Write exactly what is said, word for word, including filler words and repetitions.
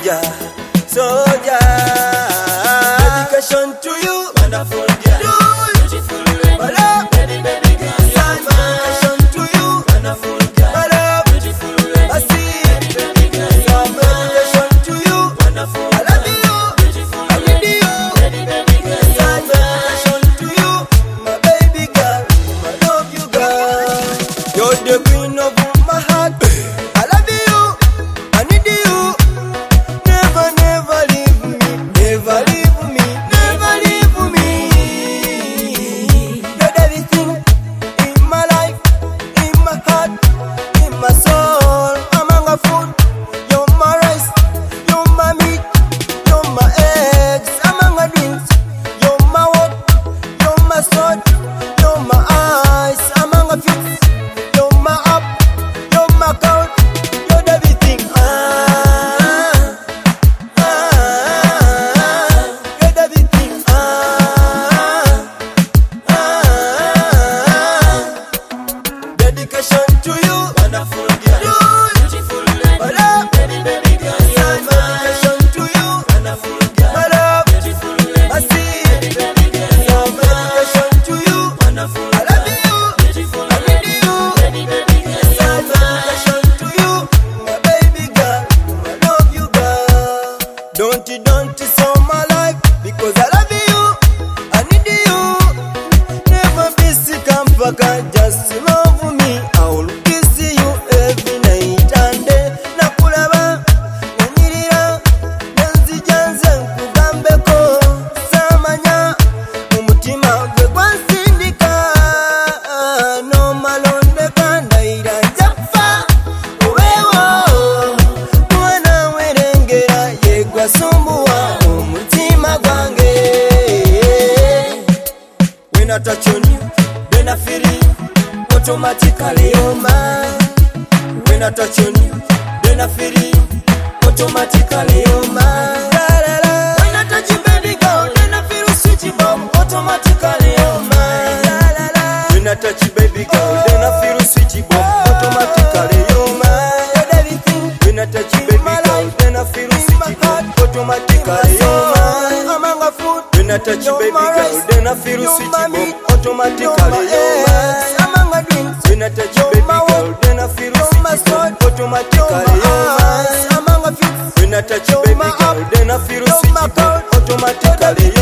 soldier, soldier. Dedication to you, wonderful girl, beautiful lady, baby, baby girl, dedication to you, wonderful girl, beautiful lady, I see, baby, baby girl, dedication to you, wonderful, I love you, beautiful, I need you, baby, baby girl, dedication to you, my baby girl, I love you, girl. You're the queen of my heart. I love you, I need you. Never, never leave me, never leave me, never leave me. You're everything in my life, in my heart, in my soul. Among a food, you're my rice, you're my meat, you're my eggs. Among a drinks, you're my water, you're my sword, you're my eyes. Among a feet, you're my up, you're my count, you're everything. Ah, ah, you're everything. Ah, ah, dedication to you, wonderful girl, beautiful lady, baby, baby girl, dedication to you, wonderful girl, beautiful lady, I see, baby, baby girl, dedication to you, wonderful, I love you, beautiful, I need you, baby, baby girl, dedication to you, my baby girl, I love you, girl. Don't you, don't you so my life, because I love you, I need you. Never be sick and forget, just love me. I will kiss you every night and day. Nakulaba, nanyirira, nenzijanze nkugambeko. Samanya, umutima gwe gwansindika. No malondeka ndayira njapfa. Uwewo, mwana werengera yegwa sumbuwa umutima gwange. When I touch on you, then I feel it automatically, oh my. When I touch on you, then I feel it automatically, oh my. La, la, la. When I touch you, baby girl, then I feel sweet bomb automatically, oh my. La, la, la. When I touch you, baby girl, then I feel sweet bomb automatically, oh my. You're everything. When I touch you, baby girl, then I feel sweet bomb automatically, oh my. Among a food. When I touch you, baby girl, then I feel sweet bomb automatically, oh my. Among a drinks. When I touch you, baby girl, then I feel sweet bomb automatically, oh my. Among a feet. When I touch you, baby girl, then I feel sweet bomb automatically.